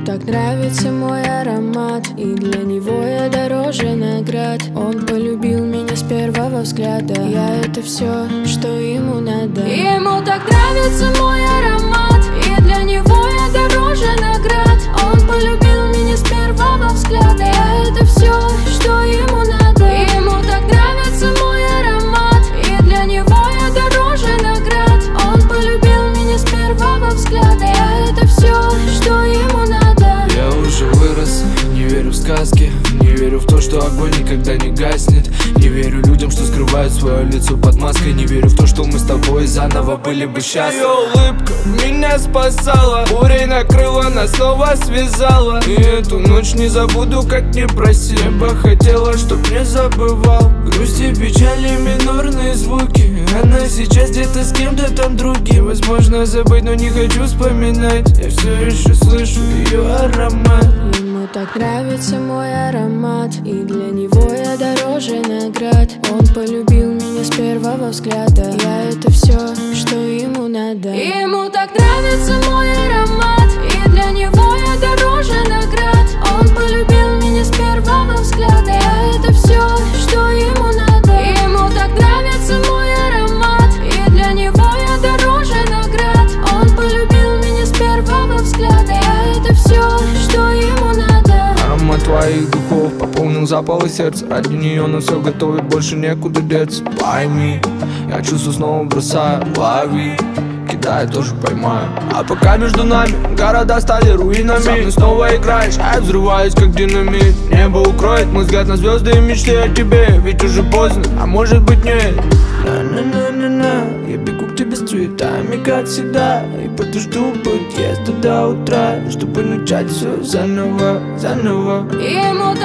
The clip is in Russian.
так нравится мой аромат, и для него я дороже наград. Он полюбил меня с первого взгляда, я это все, что ему надо. И ему так нравится мой аромат, и для него я дороже наград. Он полюбил меня с первого взгляда, я это все, что ему надо. И ему так нравится мой аромат, и для него я дороже наград. Он полюбил меня с первого взгляда, я это все, что ему надо. Я уже вырос, не верю в сказки, не верю в то, что огонь никогда не гаснет. Не верю людям, что скрывают свое лицо под маской. Не верю в то, что мы с тобой заново были бы счастливы. Ее улыбка меня спасала, бурей накрыла, нас снова связала. И эту ночь не забуду, как не проси. Я бы хотела, чтоб не забывал. Грусти, печали, минорные звуки. Она сейчас где-то с кем-то там другим. Возможно забыть, но не хочу вспоминать. Я все еще слышу ее аромат. Ему так нравится мой аромат, и для него я дороже наград. Он полюбил меня с первого взгляда, я это все, что ему надо. И ему так нравится мой аромат, и для него я дороже наград. Он полюбил меня с первого взгляда, я это все, что ему надо. И ему так нравится мой аромат, и для него я дороже наград. Он полюбил меня с первого взгляда, я это все, что ему надо. Аромат твоих духов пополнил запалы сердца. Ради нее на все готовит, больше некуда деться. Пойми, я чувства снова бросаю, лови. Кидай, тоже поймаю. А пока между нами города стали руинами. Со мной снова играешь, а я взрываюсь как динамит. Небо укроет мой взгляд на звезды и мечты о тебе. Ведь уже поздно, а может быть нет. На-на-на-на-на, я бегу к тебе с цветами, как всегда. И подожду подъезда до утра, чтобы начать все заново, заново. И ему